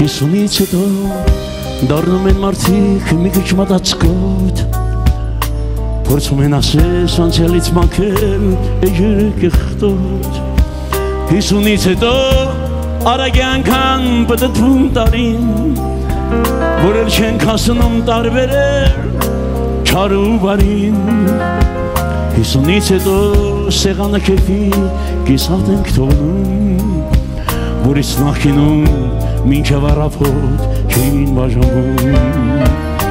Հիսունից հետո դառնում են մարդիկ մի քիչ մտածկոտ, փորձում են ասես անցյալից մաքրել էջերը կեղտոտ։ Հիսունից հետո արագ է անգամ պտտվում տարին, որ էլ չենք հասնում տարբերել չար ու բարին։ Հիսունից հետո սեղանը քեֆի կիսատ ենք թողնում, որից նախկինում մինչև առավոտ չէին բաժանվում։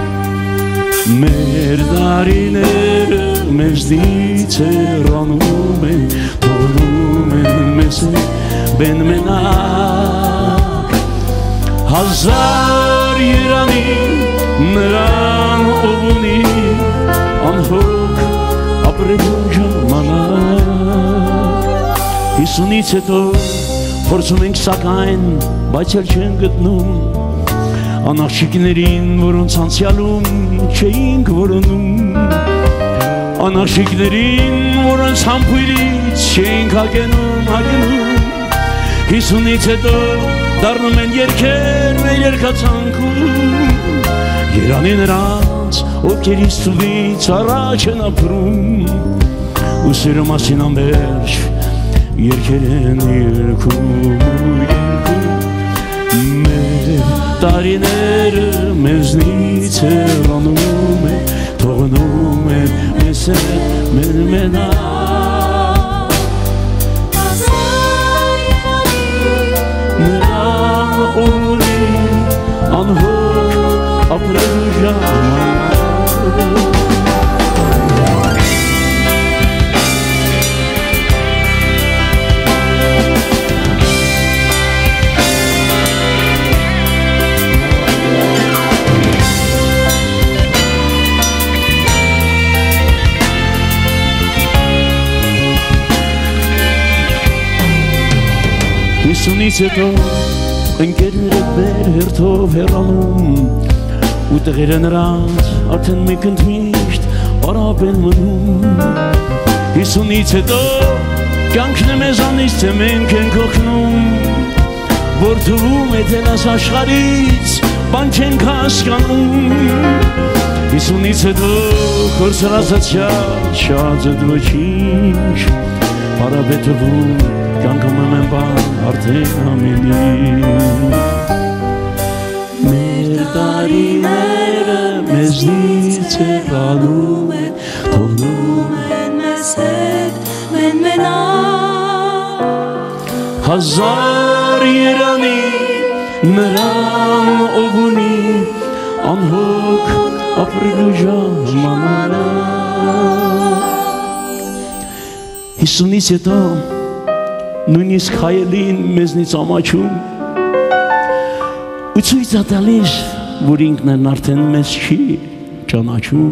Մեր դարիները մեզնից հեռանում են, թողնում են մեզ բեն մենակ։ Հազար երանի նրան ով ունի անհոգ ապրելու ժամանակ։ Հիսունից հետո փորձում ենք սակայն, բայց էլ չեն գտնում անարշիկներին, որոնց անցյալում չէինք որոնում, անարշիկներին, որոնց համբույրից չէինք հագնում։ Հիսունից հետո դառնում են երգեր մեր երգացանքում, երանի նրանց, ովքեր Հիսուսից առաջ են ապրում, ու սիրո մասին անվերջ երգեր են երգում։ Մեր տարիները մեզնից հեռանում են, թողնում են մեզ մեր մենակ։ Նրան ունի անհոգ ապրելու ժամանակ։ Հիսունից հետո ընկերները մեր հերթով հեռանում, ու տեղերը նրանց արդեն մեկ ընդմիշտ արապ են մնում։ Հիսունից հետո կյանքն է մեզանից, թե մենք ենք օգնում, որ թվում է թե այս աշխարհից բան չենք հասկանում։ Հիսունից հետո կորսրացած շատ ոչինչ, պարապետվում կյանքում եմ բան արդեն ամենին։ Մեր տարիները մեզնից հեռանում են, թողնում են մեզ հետ մեն մենակ։ Հազար երանի նրան ով ունի անհոգ ապրելու ժամանակ։ Հիսունից հետո նույնիսկ հայելին մեզնից ամաչում, ու ցույց է տալիս, որ ինքն արդեն մեզ չի ճանաչում։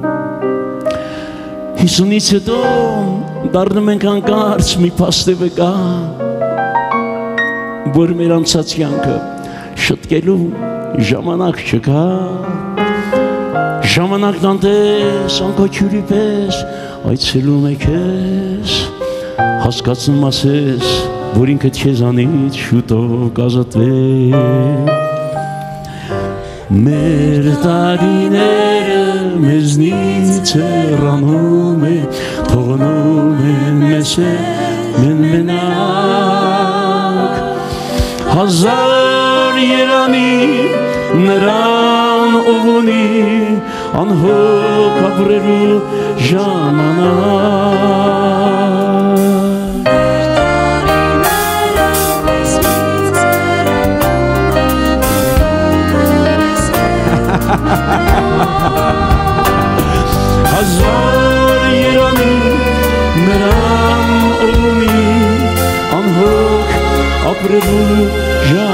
Հիսունից հետո դառնում ենք հանկարծ մի փաստը վկա, որ մեր անցած կյանքը շտկելու ժամանակ չկա։ Ժամանակն անտես անկոչյուրի պես այցելում է քեզ, հասկացնում ասես, որ ինքդ քեզանից շուտով կազատվի։ Մեր տարիները մեզնից հեռանում են, թողնում են մեզ մեն մենակ։ Հազար երանի նրան ով ունի անհոգ ապրելու ժամանակ։ Հազար երանի նրան ով ունի անհոգ ապրելու ժամանակ։